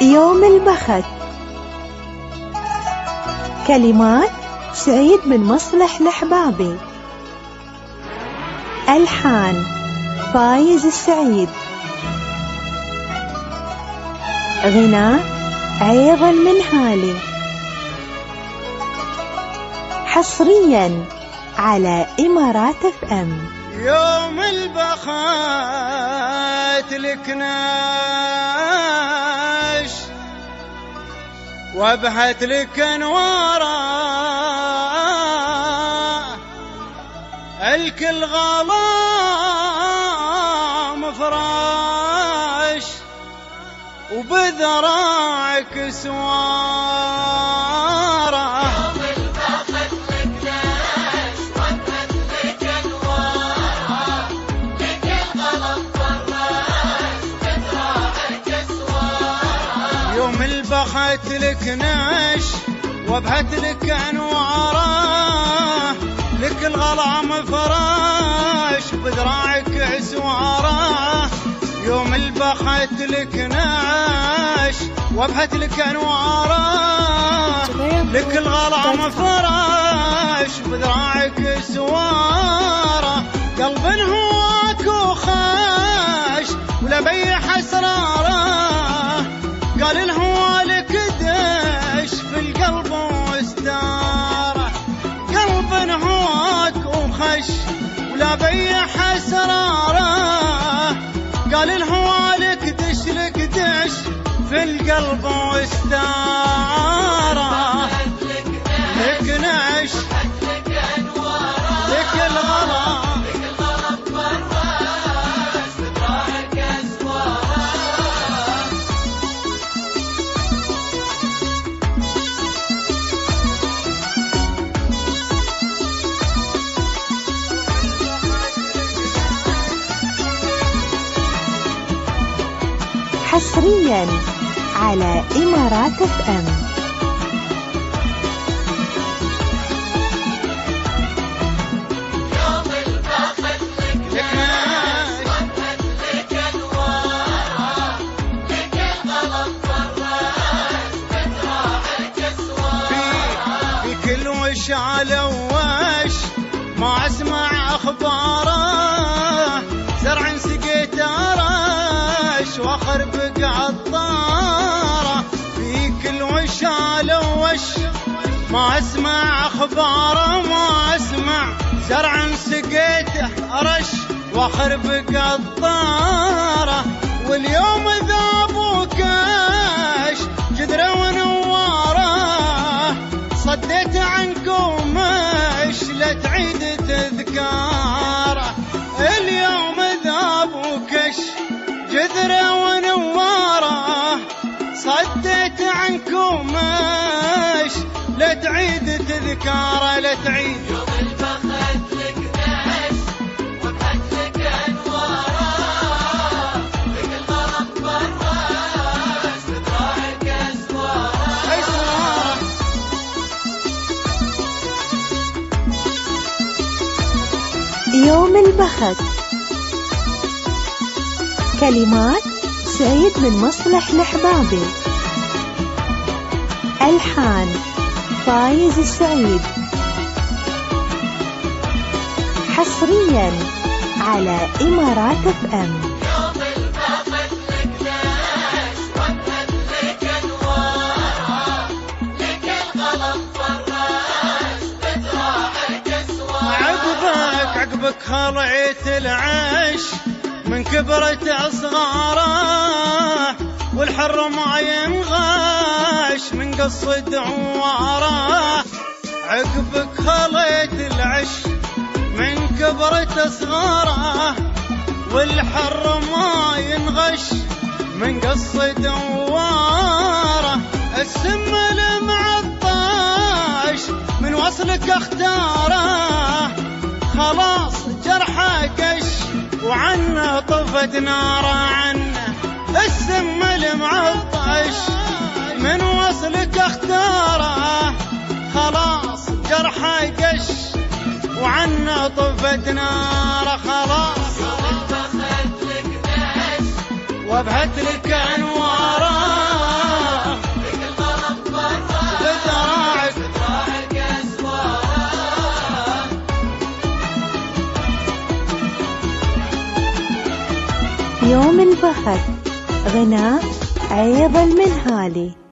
يوم البخت. كلمات سعيد بن مصلح الحبابي، ألحان فايز السعيد، غناء عيض المنهالي، حصريا على إمارات FM. يوم البخت لك ناش وابهت لك انواره، الكل غلام فراش وبذراعك سواره. يوم البخت لك ناش وابهت لك انواره، لك الغلام فراش وبذراعك سواره. يوم البخت لك ناش وابهت لك انواره، لك الغلام فراش بذراعك سواره. يوم البخت لك ناش وابهت لك انواره، لك الغلام فراش بذراعك سواره. قلب هواك وخاش ولا بيح اسراره، قال الهوى لك دش في القلب واستاره. قلب هواك وخش ولا بيح اسراره، قال الهوى لك دش في القلب واستاره. لك نش لك الغلام فراش بذراعك سواره. حصريا على إمارات FM. يوم البخت لك ناش وابهت لك انواره، لك الغلام فراش بذراعك سواره. في كل وش على وش ما اسمع اخباره، زرع سقيت رش واخربق عطاره. في كل وش على وش ما اسمع اخباره، ما اسمع زرع سقيته رش واخربق عطاره. واليوم ذاب وكاش جذره ونواره، صديت عنكم مش لا تعيد تذكاره. اليوم ذاب وكش جذره ونواره، صديت عنكم مش لا تعيد تذكاره. لا تعيد. يوم البخت لك ناش وابهت لك انواره، لك الغلام فراش بذراعك سواره. أسرار يوم البخت. كلمات سعيد بن مصلح الحبابي، ألحان فايز السعيد، حصريا على إمارات FM. يوم البخت لك ناش وابهت لك انواره، لك الغلام فراش بذراعك سواره. عقبك خلعت العيش من كبرت أصغاره، والحر ما ينغش من قص دواره. عقبك خليت العش من كبرت أصغاره، والحر ما ينغش من قص دواره. السم المعطش من وصلك اختاره، خلاص جرحه قش وعنه طفت ناره. عنه السم المعطش من وصلك اختاره، خلاص جرحه قش وعنه طفت ناره. خلاص يوم البخت لك ناش وابهت لك انواره، يوم البخت. غناء عيض المنهالي.